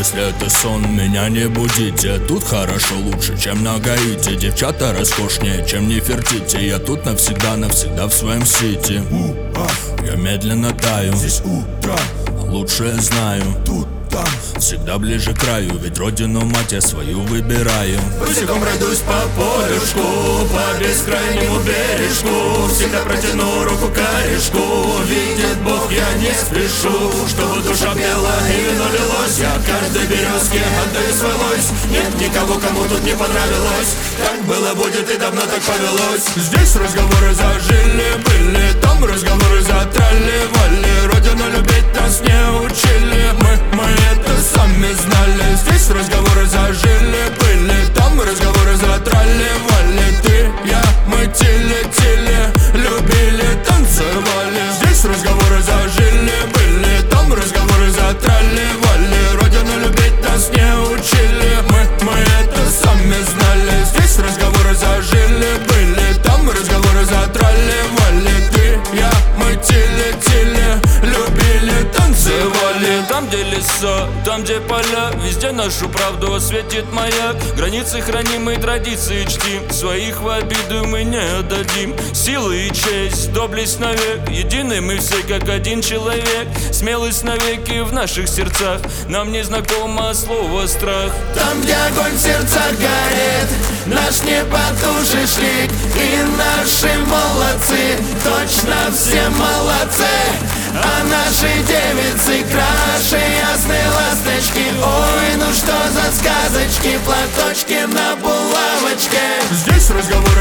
если это сон, меня не будите. Тут хорошо, лучше, чем на Гаити. Девчата роскошнее, чем Нефертити. Я тут навсегда, навсегда в своем сити. Я медленно таю, здесь утро, лучшее знаю. Тут, там, всегда ближе к краю, ведь родину мать я свою выбираю. Босиком пройдусь по полюшку, по бескрайнему бережку. Всегда протяну руку к корешку. Видит Бог, я не спешу, чтобы душа пела и вино лилось. Я каждой березке отдаю свой лось. Нет никого, кому тут не понравилось. Так было, будет и давно так повелось. Здесь разговоры зажили-были, там разговоры затрали-вали. Родину любить нас не учили, мы это сами знали. Здесь разговоры зажили-были, там разговоры затрали-вали. Ты, я, мы тили-тили, любили, танцевали. Здесь разговоры зажили-были, там разговоры затрали-вали. Родину любить нас не учили, мы это сами знали. Здесь разговоры зажили-были, там разговоры затрали-вали. Ты, я, мы тили-тили, любили, танцевали. Там, где леса, там, где поля, везде нашу правду осветит маяк. Границы храним и традиции чтим, своих в обиду мы не отдадим. Силы и честь, доблесть навек, едины мы все как один человек. Смелость навеки в наших сердцах, нам не знакомо слово страх. Там, где огонь в сердцах горит, наш непотушишь лик. И наши молодцы, точно все молодцы. А наши девицы краше ясной ласточки. Ой, ну что за сказочки, платочки на булавочке. Здесь разговор